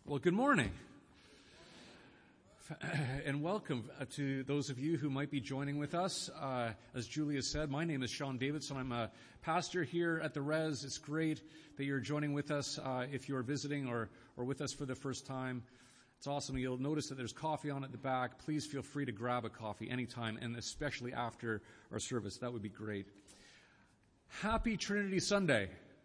Well, good morning. And welcome to those of you who might be joining with us. As Julia said, my name is Sean Davidson. I'm a pastor here at the Res. It's great that you're joining with us if you're visiting or with us for the first time. It's awesome. You'll notice that there's coffee on at the back. Please feel free to grab a coffee anytime, and especially after our service. That would be great. Happy Trinity Sunday.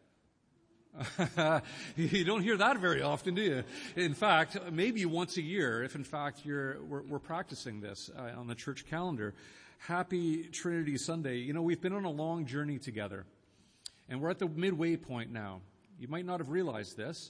You don't hear that very often, do you? In fact, maybe once a year, if in fact we're practicing this on the church calendar. Happy Trinity Sunday. You know, we've been on a long journey together, and we're at the midway point now. You might not have realized this.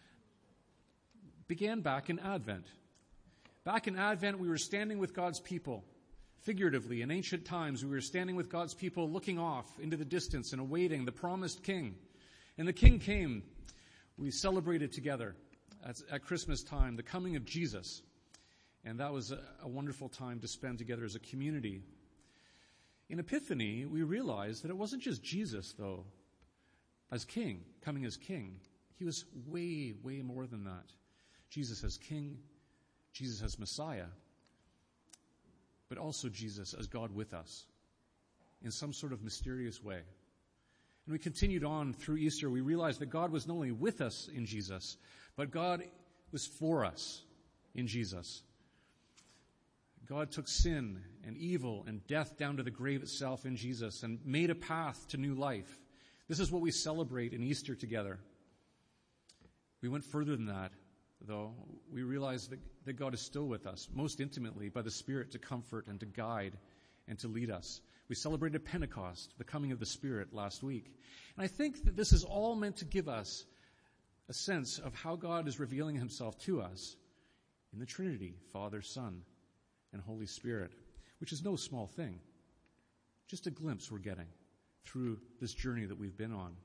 Began back in Advent. Back in Advent, we were standing with God's people. Figuratively, in ancient times, we were standing with God's people looking off into the distance and awaiting the promised King. And the King came. We celebrated together at Christmas time the coming of Jesus. And that was a wonderful time to spend together as a community. In Epiphany, we realized that it wasn't just Jesus, though, as King, coming as King. He was way, way more than that. Jesus as King, Jesus as Messiah, but also Jesus as God with us in some sort of mysterious way. And we continued on through Easter. We realized that God was not only with us in Jesus, but God was for us in Jesus. God took sin and evil and death down to the grave itself in Jesus and made a path to new life. This is what we celebrate in Easter together. We went further than that, though. We realized that God is still with us, most intimately by the Spirit to comfort and to guide and to lead us. We celebrated Pentecost, the coming of the Spirit, last week. And I think that this is all meant to give us a sense of how God is revealing himself to us in the Trinity, Father, Son, and Holy Spirit, which is no small thing. Just a glimpse we're getting through this journey that we've been on.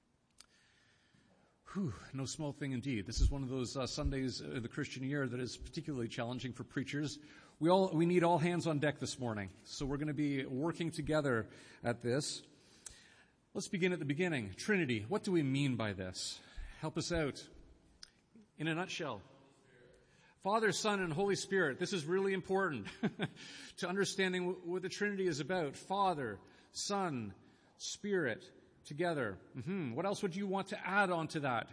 No small thing indeed. This is one of those Sundays of the Christian year that is particularly challenging for preachers. We need all hands on deck this morning. So we're going to be working together at this. Let's begin at the beginning. Trinity. What do we mean by this? Help us out. In a nutshell. Father, Son, and Holy Spirit. This is really important to understanding what the Trinity is about. Father, Son, Spirit, together. What else would you want to add on to that?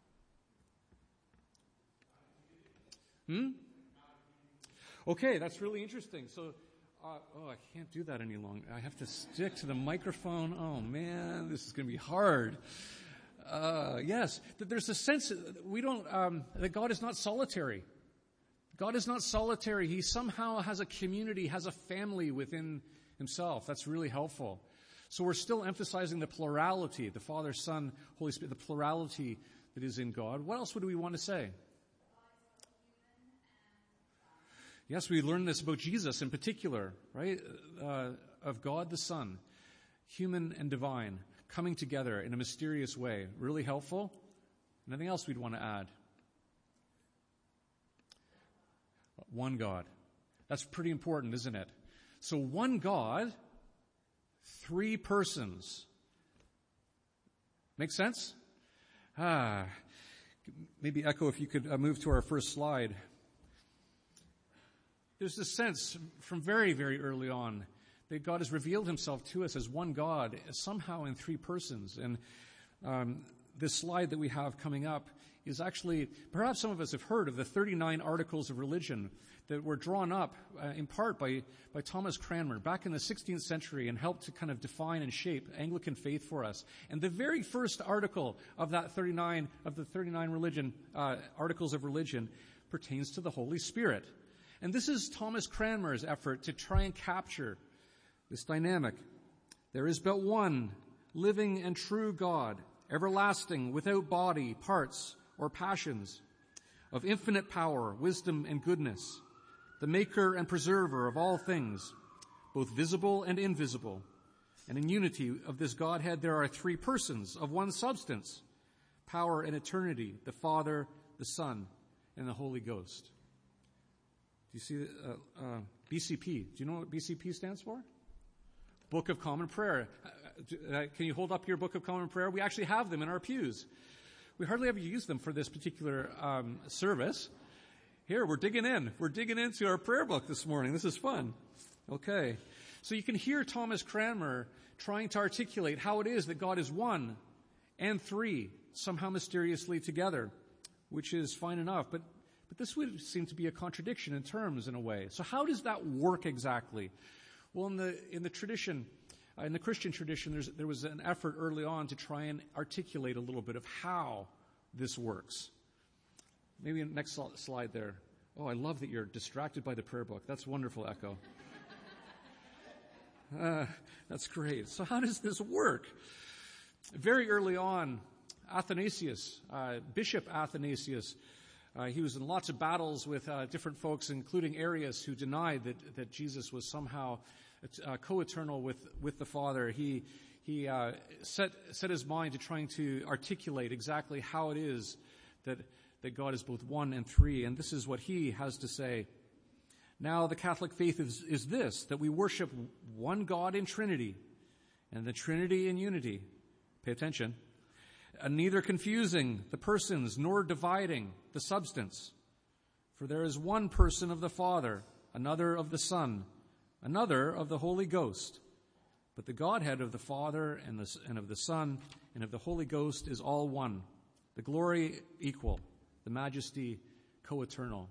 Okay, that's really interesting. So, I can't do that any longer. I have to stick to the microphone. Oh man, this is going to be hard. Yes, that there's a sense that that God is not solitary. God is not solitary. He somehow has a community, has a family within himself. That's really helpful. So we're still emphasizing the plurality, the Father, Son, Holy Spirit, the plurality that is in God. What else would we want to say? Yes, we learned this about Jesus in particular, right? Of God the Son, human and divine, coming together in a mysterious way. Really helpful. Anything else we'd want to add? One God. That's pretty important, isn't it? So one God, three persons. Make sense? Maybe Echo, if you could move to our first slide. There's this sense from very, very early on that God has revealed himself to us as one God, somehow in three persons. And this slide that we have coming up is actually, perhaps some of us have heard of the 39 Articles of Religion that were drawn up in part by Thomas Cranmer back in the 16th century and helped to kind of define and shape Anglican faith for us. And the very first article of the 39 Articles of Religion pertains to the Holy Spirit. And this is Thomas Cranmer's effort to try and capture this dynamic. There is but one living and true God, everlasting, without body, parts, or passions, of infinite power, wisdom, and goodness, the maker and preserver of all things, both visible and invisible. And in unity of this Godhead there are three persons of one substance, power and eternity, the Father, the Son, and the Holy Ghost. Do you see BCP? Do you know what BCP stands for? Book of Common Prayer. Can you hold up your Book of Common Prayer? We actually have them in our pews. We hardly ever use them for this particular service. Here, we're digging in. We're digging into our prayer book this morning. This is fun. Okay. So you can hear Thomas Cranmer trying to articulate how it is that God is one and three, somehow mysteriously together, which is fine enough. But this would seem to be a contradiction in terms, in a way. So how does that work exactly? Well, in the tradition, in the Christian tradition, there was an effort early on to try and articulate a little bit of how this works. Maybe next slide there. Oh, I love that you're distracted by the prayer book. That's wonderful, Echo. That's great. So how does this work? Very early on, Athanasius, Bishop Athanasius, he was in lots of battles with different folks, including Arius, who denied that Jesus was somehow co-eternal with the Father. He set his mind to trying to articulate exactly how it is that God is both one and three. And this is what he has to say. Now, the Catholic faith is this, that we worship one God in Trinity, and the Trinity in unity. Pay attention. And neither confusing the persons nor dividing the substance. For there is one person of the Father, another of the Son, another of the Holy Ghost. But the Godhead of the Father and of the Son and of the Holy Ghost is all one. The glory equal, the majesty co-eternal.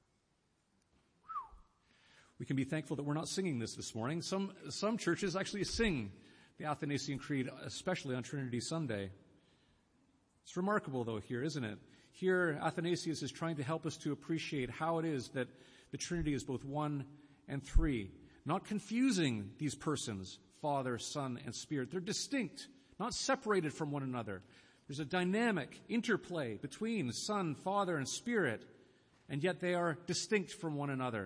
We can be thankful that we're not singing this morning. Some churches actually sing the Athanasian Creed, especially on Trinity Sunday. It's remarkable, though, here, isn't it? Here, Athanasius is trying to help us to appreciate how it is that the Trinity is both one and three. Not confusing these persons, Father, Son, and Spirit. They're distinct, not separated from one another. There's a dynamic interplay between Son, Father, and Spirit, and yet they are distinct from one another.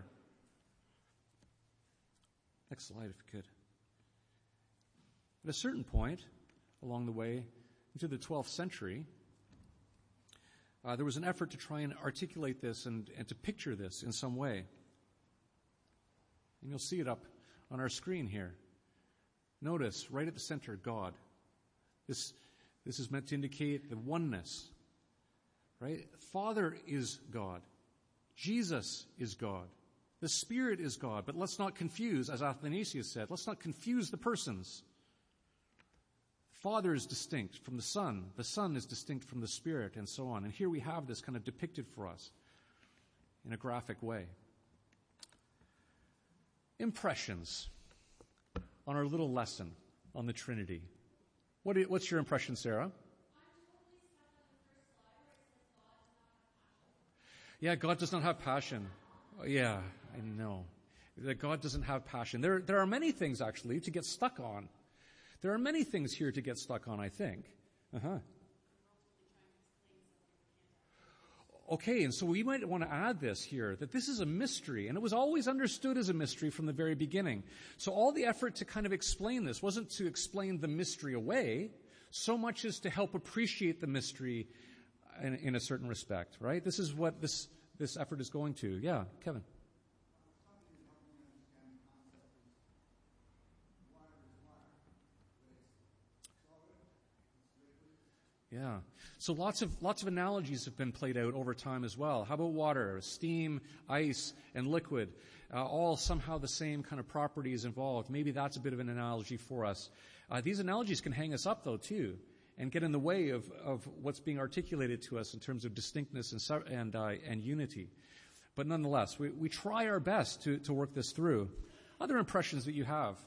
Next slide, if you could. At a certain point along the way into the 12th century, there was an effort to try and articulate this and to picture this in some way. And you'll see it up on our screen here. Notice, right at the center, God. This is meant to indicate the oneness, right? Father is God. Jesus is God. The Spirit is God. But let's not confuse, as Athanasius said, let's not confuse the persons. Father is distinct from the Son. The Son is distinct from the Spirit, and so on. And here we have this kind of depicted for us in a graphic way. Impressions on our little lesson on the Trinity. What's your impression, Sarah? Yeah, God does not have passion. Yeah, I know. That God doesn't have passion. There are many things, actually, to get stuck on. There are many things here to get stuck on, I think. Okay, and so we might want to add this here, that this is a mystery, and it was always understood as a mystery from the very beginning. So all the effort to kind of explain this wasn't to explain the mystery away, so much as to help appreciate the mystery in a certain respect, right? This is what this effort is going to. Yeah, Kevin. Yeah. So lots of analogies have been played out over time as well. How about water, steam, ice, and liquid? All somehow the same kind of properties involved. Maybe that's a bit of an analogy for us. These analogies can hang us up, though, too, and get in the way of what's being articulated to us in terms of distinctness and unity. But nonetheless, we try our best to work this through. Other impressions that you have?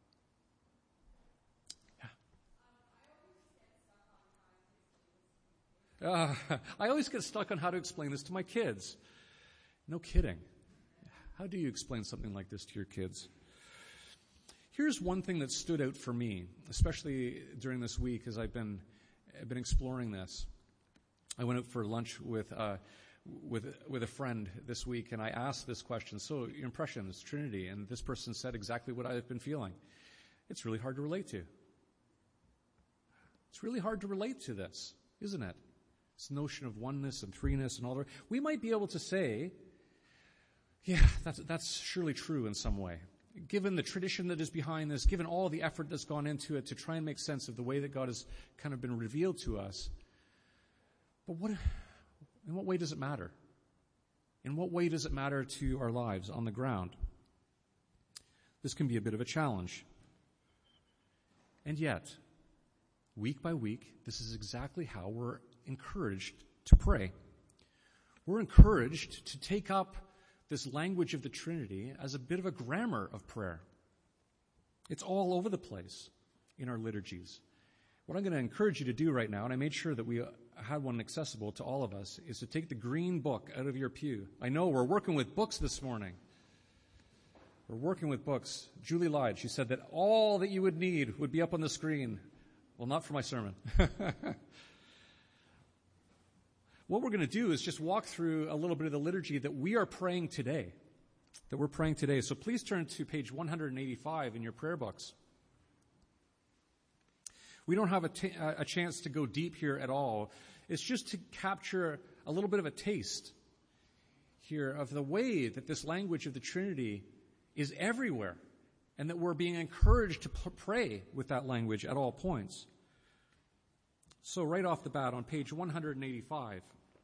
I always get stuck on how to explain this to my kids. No kidding. How do you explain something like this to your kids? Here's one thing that stood out for me, especially during this week as I've been exploring this. I went out for lunch with a friend this week, and I asked this question, so your impressions, Trinity, and this person said exactly what I've been feeling. It's really hard to relate to. It's really hard to relate to this, isn't it? This notion of oneness and threeness and all that. We might be able to say, yeah, that's surely true in some way. Given the tradition that is behind this, given all the effort that's gone into it to try and make sense of the way that God has kind of been revealed to us. But in what way does it matter? In what way does it matter to our lives on the ground? This can be a bit of a challenge. And yet, week by week, this is exactly how we're encouraged to pray. We're encouraged to take up this language of the Trinity as a bit of a grammar of prayer. It's all over the place in our liturgies. What I'm going to encourage you to do right now, and I made sure that we had one accessible to all of us, is to take the green book out of your pew. I know we're working with books this morning. We're working with books. Julie lied. She said that all that you would need would be up on the screen. Well, not for my sermon. What we're going to do is just walk through a little bit of the liturgy that we are praying today. So please turn to page 185 in your prayer books. We don't have a chance to go deep here at all. It's just to capture a little bit of a taste here of the way that this language of the Trinity is everywhere, and that we're being encouraged to pray with that language at all points. So right off the bat on page 185,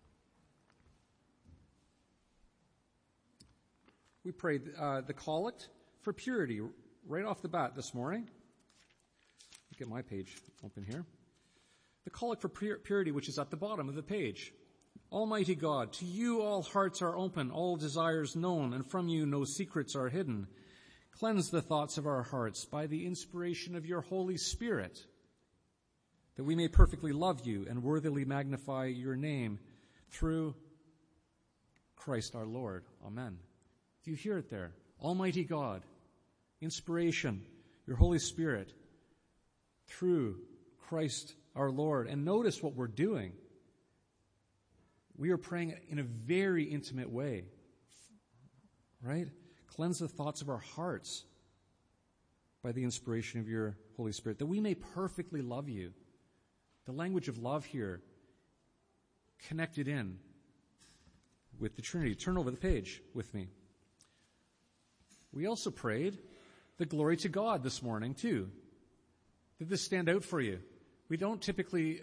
we prayed the collect for purity right off the bat this morning. Get my page open here. The collect for purity, which is at the bottom of the page. Almighty God, to you all hearts are open, all desires known, and from you no secrets are hidden. Cleanse the thoughts of our hearts by the inspiration of your Holy Spirit, that we may perfectly love you and worthily magnify your name through Christ our Lord. Amen. Do you hear it there? Almighty God, inspiration, your Holy Spirit, through Christ our Lord. And notice what we're doing. We are praying in a very intimate way, right? Cleanse the thoughts of our hearts by the inspiration of your Holy Spirit, that we may perfectly love you. The language of love here connected in with the Trinity. Turn over the page with me. We also prayed the glory to God this morning too. Did this stand out for you? We don't typically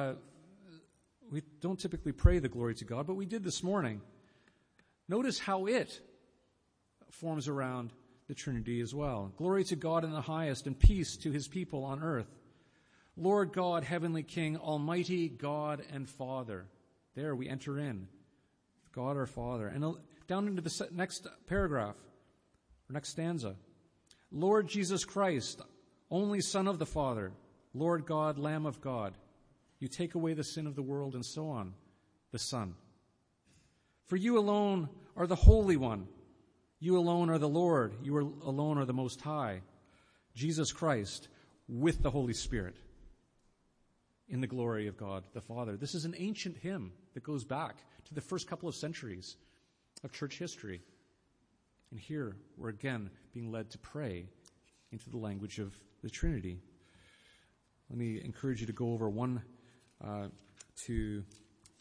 pray the glory to God, but we did this morning. Notice how it forms around the Trinity as well. Glory to God in the highest, and peace to his people on earth. Lord God, heavenly King, almighty God and Father. There we enter in. God our Father. And down into the next paragraph, or next stanza. Lord Jesus Christ, only Son of the Father. Lord God, Lamb of God. You take away the sin of the world, and so on. The Son. For you alone are the Holy One. You alone are the Lord. You alone are the Most High. Jesus Christ with the Holy Spirit in the glory of God the Father. This is an ancient hymn that goes back to the first couple of centuries of church history. And here we're again being led to pray into the language of the Trinity. Let me encourage you to go over to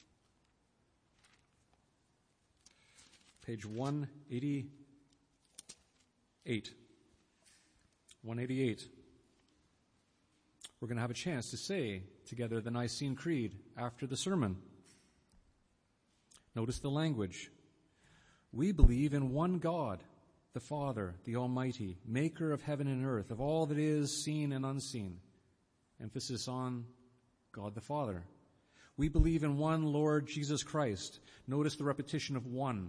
page 188. 188. We're going to have a chance to say together the Nicene Creed after the sermon. Notice the language. We believe in one God, the Father, the Almighty, maker of heaven and earth, of all that is seen and unseen. Emphasis on God the Father. We believe in one Lord Jesus Christ. Notice the repetition of one.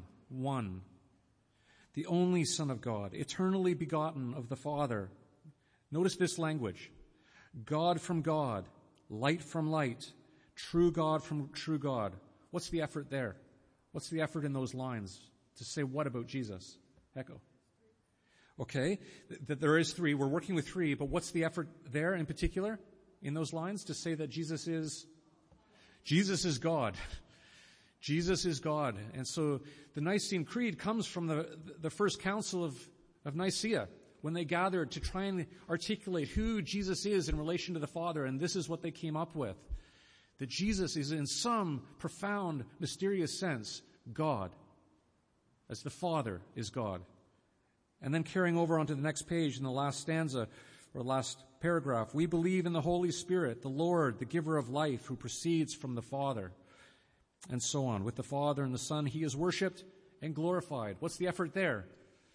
The only Son of God, eternally begotten of the Father. Notice this language. God from God, light from light, true God from true God. What's the effort there? What's the effort in those lines to say what about Jesus? Echo. Okay, that there is three. We're working with three, but what's the effort there in particular in those lines to say that Jesus is God. Jesus is God. And so the Nicene Creed comes from the first council of Nicaea, when they gathered to try and articulate who Jesus is in relation to the Father, and this is what they came up with. That Jesus is in some profound, mysterious sense, God, as the Father is God. And then carrying over onto the next page in the last stanza, or last paragraph, we believe in the Holy Spirit, the Lord, the giver of life, who proceeds from the Father. and so on. With the Father and the Son, he is worshipped and glorified. What's the effort there?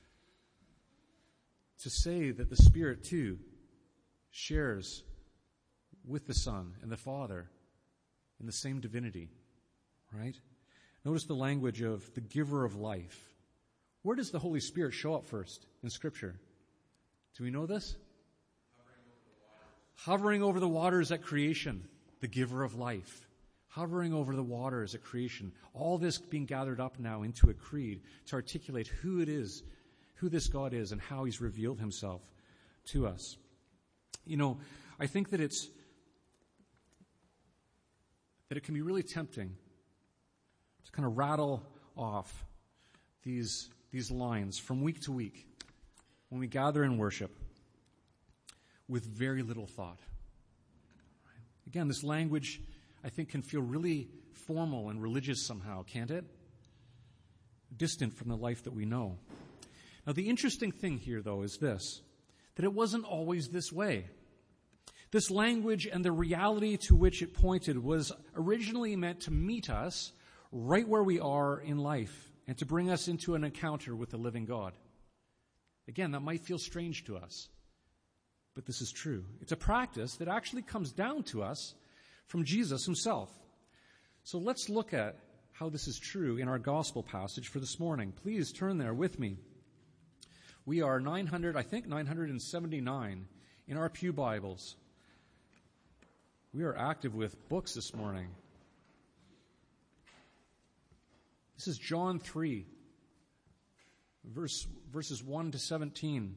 To say that the Spirit too shares with the Son and the Father in the same divinity, right? Notice the language of the giver of life. Where does the Holy Spirit show up first in Scripture? Do we know this? Hovering over the waters at creation, the giver of life. Hovering over the waters at creation. All this being gathered up now into a creed to articulate who it is, who this God is, and how he's revealed himself to us. You know, I think that it can be really tempting to kind of rattle off these lines from week to week when we gather in worship with very little thought. Again, this language, I think, can feel really formal and religious somehow, can't it? Distant from the life that we know. Now, the interesting thing here, though, is this, that it wasn't always this way. This language and the reality to which it pointed was originally meant to meet us right where we are in life and to bring us into an encounter with the living God. Again, that might feel strange to us, but this is true. It's a practice that actually comes down to us from Jesus himself. So let's look at how this is true in our gospel passage for this morning. Please turn there with me. We are 979 in our pew Bibles. We are active with books this morning. This is John 3, verses 1 to 17.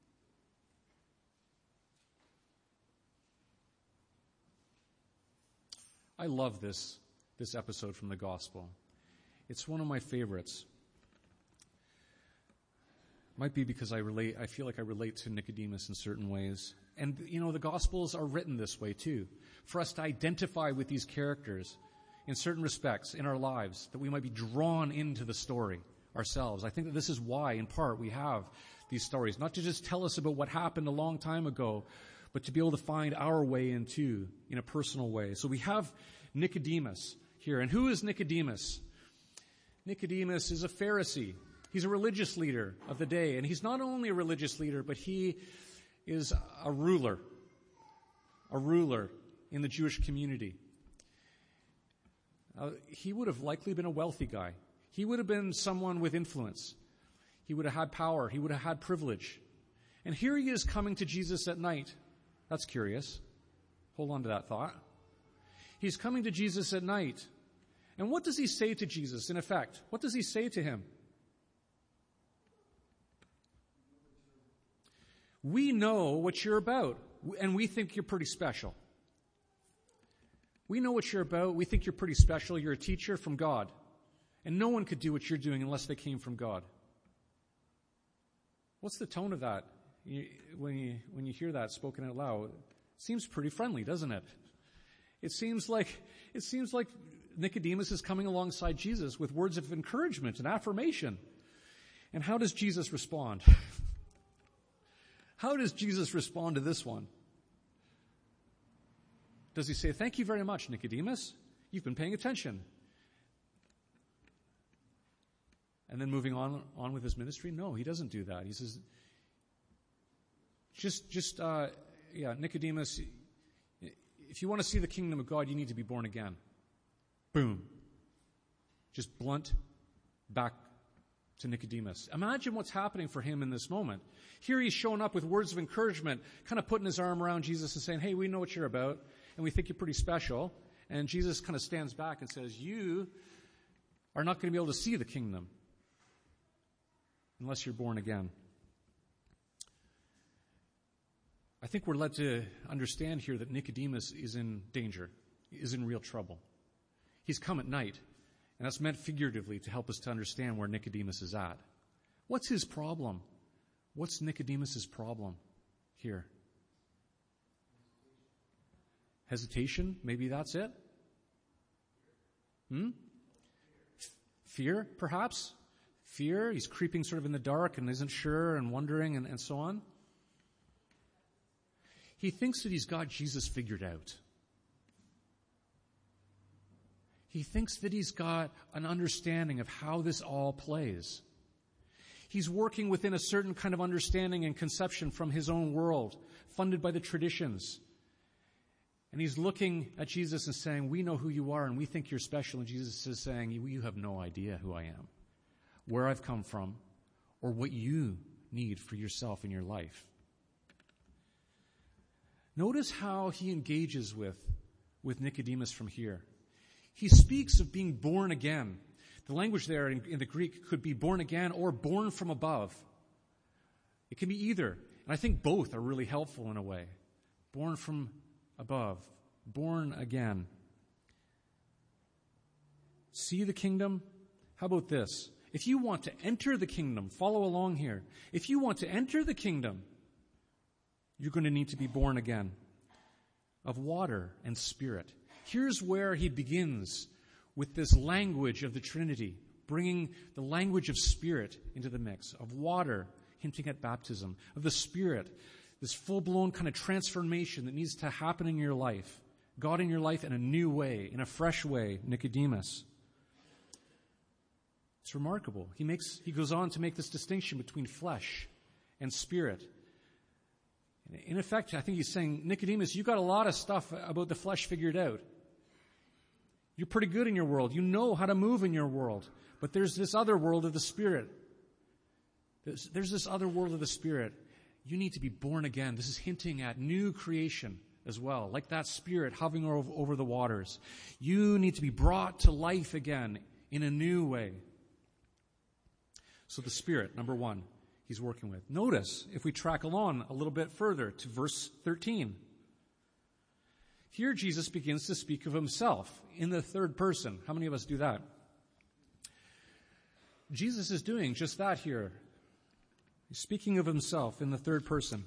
I love this episode from the gospel. It's one of my favorites. Might be because I feel like I relate to Nicodemus in certain ways. And, you know, the Gospels are written this way, too, for us to identify with these characters in certain respects in our lives, that we might be drawn into the story ourselves. I think that this is why, in part, we have these stories, not to just tell us about what happened a long time ago, but to be able to find our way into in a personal way. So we have Nicodemus here. And who is Nicodemus? Nicodemus is a Pharisee. He's a religious leader of the day. And he's not only a religious leader, but he is a ruler in the Jewish community. He would have likely been a wealthy guy. He would have been someone with influence. He would have had power. He would have had privilege. And here he is coming to Jesus at night. That's curious. Hold on to that thought. He's coming to Jesus at night. And what does he say to Jesus, in effect? What does he say to him? We know what you're about, and we think you're pretty special. We know what you're about. We think you're pretty special. You're a teacher from God. And no one could do what you're doing unless they came from God. What's the tone of that when you hear that spoken out loud? It seems pretty friendly, doesn't it? It seems like Nicodemus is coming alongside Jesus with words of encouragement and affirmation. And how does Jesus respond? How does Jesus respond to this one? Does he say, "Thank you very much, Nicodemus. You've been paying attention"? And then moving on with his ministry? No, he doesn't do that. He says, Nicodemus, if you want to see the kingdom of God, you need to be born again. Boom. Just blunt back to Nicodemus. Imagine what's happening for him in this moment. Here he's showing up with words of encouragement, kind of putting his arm around Jesus and saying, "Hey, we know what you're about, and we think you're pretty special." And Jesus kind of stands back and says, "You are not going to be able to see the kingdom unless you're born again." I think we're led to understand here that Nicodemus is in danger, is in real trouble. He's come at night, and that's meant figuratively to help us to understand where Nicodemus is at. What's his problem? What's Nicodemus's problem here? Hesitation? Maybe that's it? Fear, perhaps? Fear? He's creeping sort of in the dark and isn't sure and wondering and so on. He thinks that he's got Jesus figured out. He thinks that he's got an understanding of how this all plays. He's working within a certain kind of understanding and conception from his own world, funded by the traditions. And he's looking at Jesus and saying, we know who you are and we think you're special. And Jesus is saying, you have no idea who I am, where I've come from, or what you need for yourself in your life. Notice how he engages with Nicodemus from here. He speaks of being born again. The language there in the Greek could be born again or born from above. It can be either. And I think both are really helpful in a way. Born from above. Born again. See the kingdom? How about this? If you want to enter the kingdom, follow along here. If you want to enter the kingdom, you're going to need to be born again of water and spirit. Here's where he begins with this language of the Trinity, bringing the language of spirit into the mix, of water, hinting at baptism, of the Spirit, this full-blown kind of transformation that needs to happen in your life, God in your life in a new way, in a fresh way, Nicodemus. It's remarkable. He goes on to make this distinction between flesh and spirit. In effect, I think he's saying, Nicodemus, you got a lot of stuff about the flesh figured out. You're pretty good in your world. You know how to move in your world. But there's this other world of the Spirit. There's this other world of the Spirit. You need to be born again. This is hinting at new creation as well, like that Spirit hovering over the waters. You need to be brought to life again in a new way. So the Spirit, number one, he's working with. Notice, if we track along a little bit further to verse 13. Here Jesus begins to speak of himself in the third person. How many of us do that? Jesus is doing just that here. He's speaking of himself in the third person.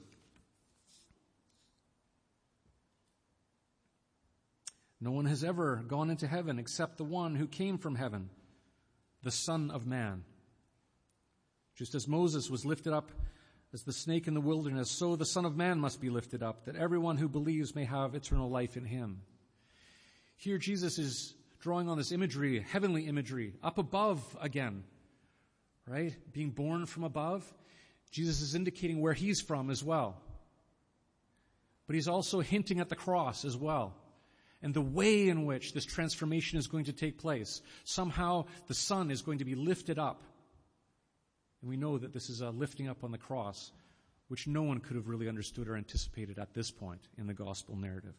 No one has ever gone into heaven except the one who came from heaven, the Son of Man. Just as Moses was lifted up as the snake in the wilderness, so the Son of Man must be lifted up, that everyone who believes may have eternal life in him. Here Jesus is drawing on this imagery, heavenly imagery, up above again, right? Being born from above. Jesus is indicating where he's from as well. But he's also hinting at the cross as well, and the way in which this transformation is going to take place. Somehow the Son is going to be lifted up. And we know that this is a lifting up on the cross, which no one could have really understood or anticipated at this point in the gospel narrative.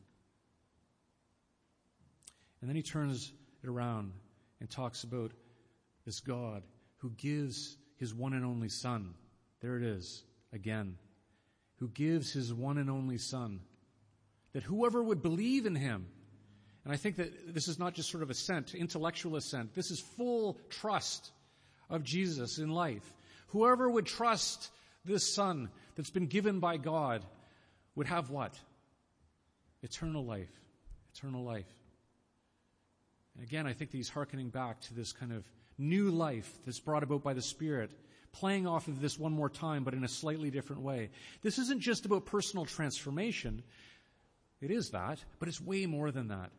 And then he turns it around and talks about this God who gives his one and only Son. There it is, again. Who gives his one and only Son. That whoever would believe in him, and I think that this is not just sort of assent, intellectual assent. This is full trust of Jesus in life. Whoever would trust this Son that's been given by God would have what? Eternal life. Eternal life. And again, I think that he's hearkening back to this kind of new life that's brought about by the Spirit, playing off of this one more time, but in a slightly different way. This isn't just about personal transformation. It is that, but it's way more than that.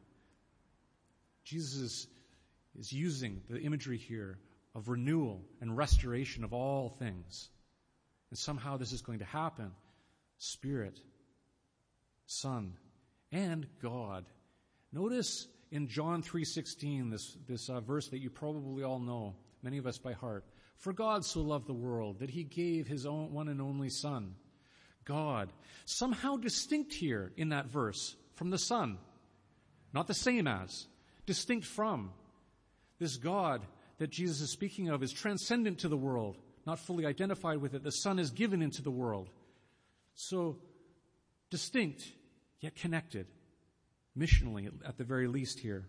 Jesus is using the imagery here of renewal and restoration of all things. And somehow this is going to happen. Spirit, Son, and God. Notice in John 3:16, this verse that you probably all know, many of us by heart. For God so loved the world that he gave his own one and only Son. God, somehow distinct here in that verse from the Son. Not the same as, distinct from. This God that Jesus is speaking of is transcendent to the world, not fully identified with it. The Son is given into the world. So distinct, yet connected, missionally at the very least here.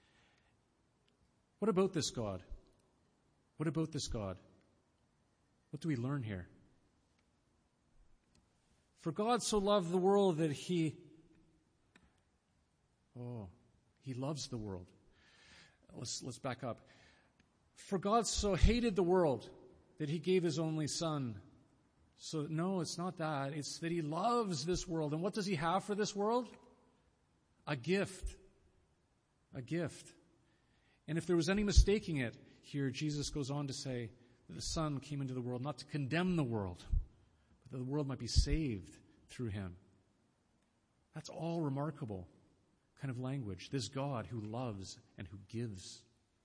What about this God? What about this God? What do we learn here? For God so loved the world that he loves the world. Let's back up. For God so hated the world that he gave his only Son. So no, it's not that. It's that he loves this world. And what does he have for this world? A gift. A gift. And if there was any mistaking it, here Jesus goes on to say that the Son came into the world not to condemn the world, but that the world might be saved through him. That's all remarkable kind of language. This God who loves and who gives.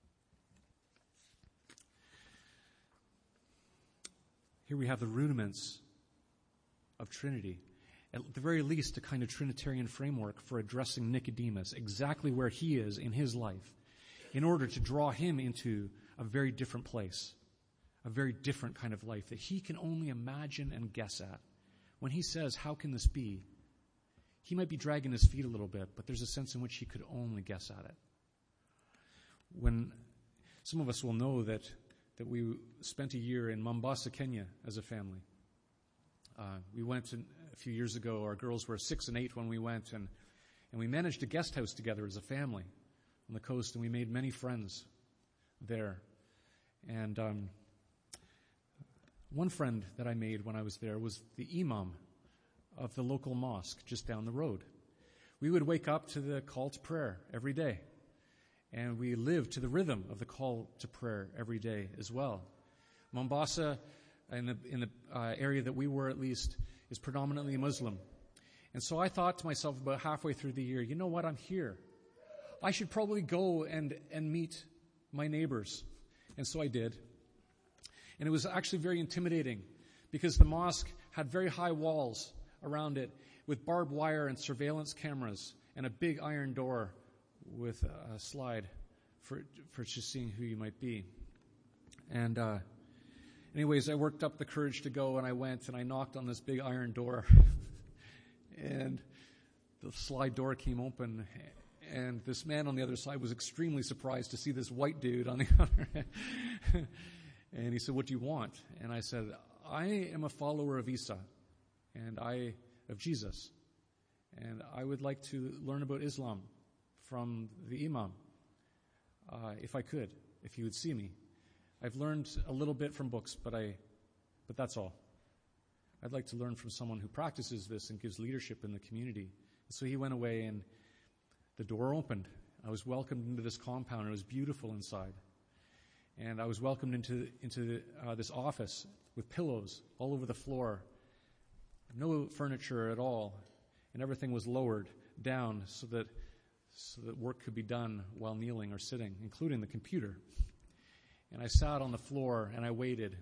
Here we have the rudiments of Trinity. At the very least, a kind of Trinitarian framework for addressing Nicodemus, exactly where he is in his life, in order to draw him into a very different place, a very different kind of life that he can only imagine and guess at. When he says, "How can this be?" he might be dragging his feet a little bit, but there's a sense in which he could only guess at it. When some of us will know that we spent a year in Mombasa, Kenya as a family. We went a few years ago. Our girls were 6 and 8 when we went, and we managed a guest house together as a family on the coast, and we made many friends there. And one friend that I made when I was there was the imam of the local mosque just down the road. We would wake up to the call to prayer every day, and we lived to the rhythm of the call to prayer every day as well. Mombasa, in the area that we were at least, is predominantly Muslim. And so I thought to myself about halfway through the year, you know what, I'm here. I should probably go and meet my neighbors. And so I did. And it was actually very intimidating because the mosque had very high walls around it with barbed wire and surveillance cameras and a big iron door with a slide for just seeing who you might be. And anyways, I worked up the courage to go, and I went and I knocked on this big iron door. And the slide door came open, and this man on the other side was extremely surprised to see this white dude on the other end. And he said, "What do you want?" And I said, "I am a follower of Isa, and of Jesus. And I would like to learn about Islam from the imam, if I could, if he would see me. I've learned a little bit from books, but that's all. I'd like to learn from someone who practices this and gives leadership in the community." So he went away, and the door opened. I was welcomed into this compound. It was beautiful inside. And I was welcomed into this office with pillows all over the floor, no furniture at all, and everything was lowered down so that work could be done while kneeling or sitting, including the computer. And I sat on the floor, and I waited,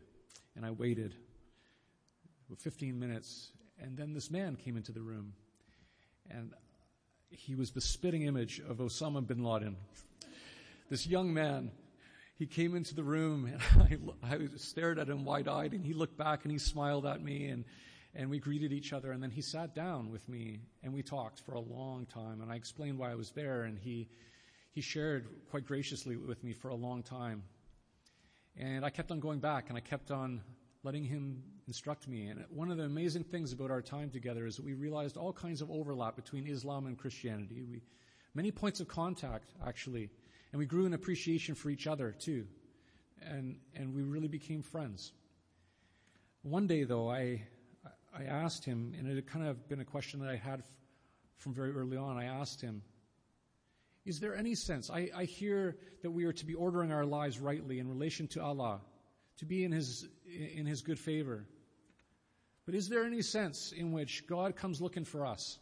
for 15 minutes, and then this man came into the room, and he was the spitting image of Osama bin Laden. This young man, he came into the room, and I stared at him wide-eyed, and he looked back, and he smiled at me, and we greeted each other, and then he sat down with me, and we talked for a long time, and I explained why I was there, and he shared quite graciously with me for a long time. And I kept on going back, and I kept on letting him instruct me. And one of the amazing things about our time together is that we realized all kinds of overlap between Islam and Christianity. Many points of contact, actually. And we grew an appreciation for each other, too. And we really became friends. One day, though, I asked him, and it had kind of been a question that I had from very early on. I asked him, is there any sense, I hear that we are to be ordering our lives rightly in relation to Allah, to be in His good favor. But is there any sense in which God comes looking for us?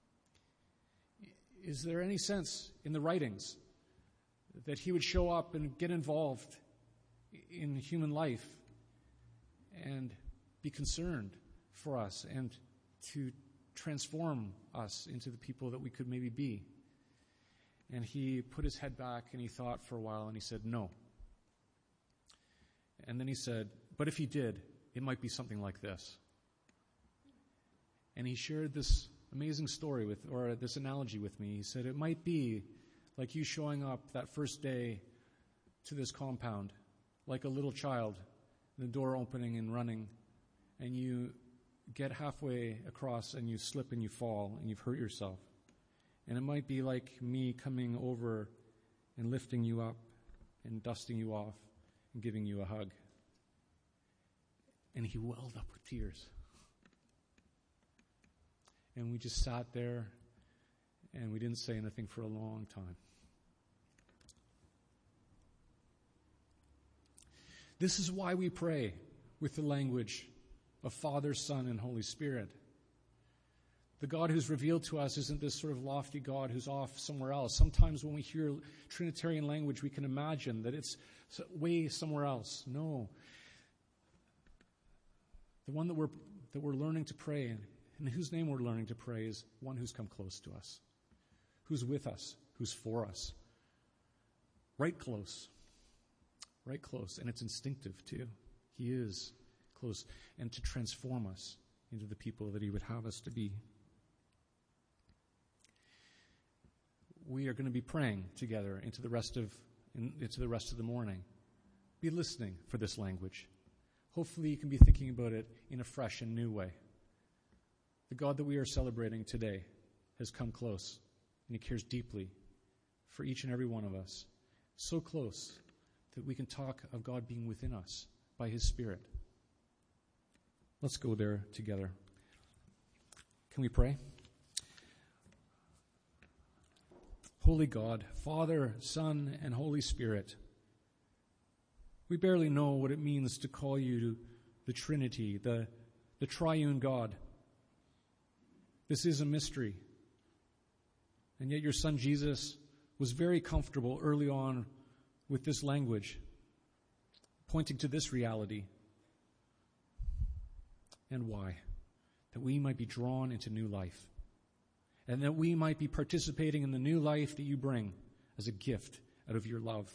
Is there any sense in the writings that He would show up and get involved in human life and be concerned for us and to transform us into the people that we could maybe be? And he put his head back and he thought for a while and he said, no. And then he said, but if he did, it might be something like this. And he shared this amazing story or this analogy with me. He said, it might be like you showing up that first day to this compound, like a little child, the door opening and running, and you get halfway across and you slip and you fall and you've hurt yourself. And it might be like me coming over and lifting you up and dusting you off and giving you a hug. And he welled up with tears. And we just sat there and we didn't say anything for a long time. This is why we pray with the language of Father, Son, and Holy Spirit. The God who's revealed to us isn't this sort of lofty God who's off somewhere else. Sometimes when we hear Trinitarian language, we can imagine that it's way somewhere else. No. The one that we're learning to pray in whose name we're learning to pray is one who's come close to us, who's with us, who's for us. Right close, and it's instinctive too. He is close, and to transform us into the people that he would have us to be. We are going to be praying together into the rest of the morning. Be listening for this language. Hopefully you can be thinking about it in a fresh and new way. The God that we are celebrating today has come close, and he cares deeply for each and every one of us. So close that we can talk of God being within us by his Spirit. Let's go there together. Can we pray? Holy God, Father, Son, and Holy Spirit, we barely know what it means to call you the Trinity, the triune God. This is a mystery. And yet your Son Jesus was very comfortable early on with this language, pointing to this reality. And why? That we might be drawn into new life, and that we might be participating in the new life that you bring as a gift out of your love.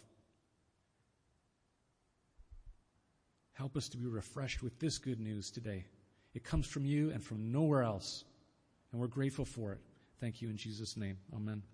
Help us to be refreshed with this good news today. It comes from you and from nowhere else, and we're grateful for it. Thank you in Jesus' name. Amen.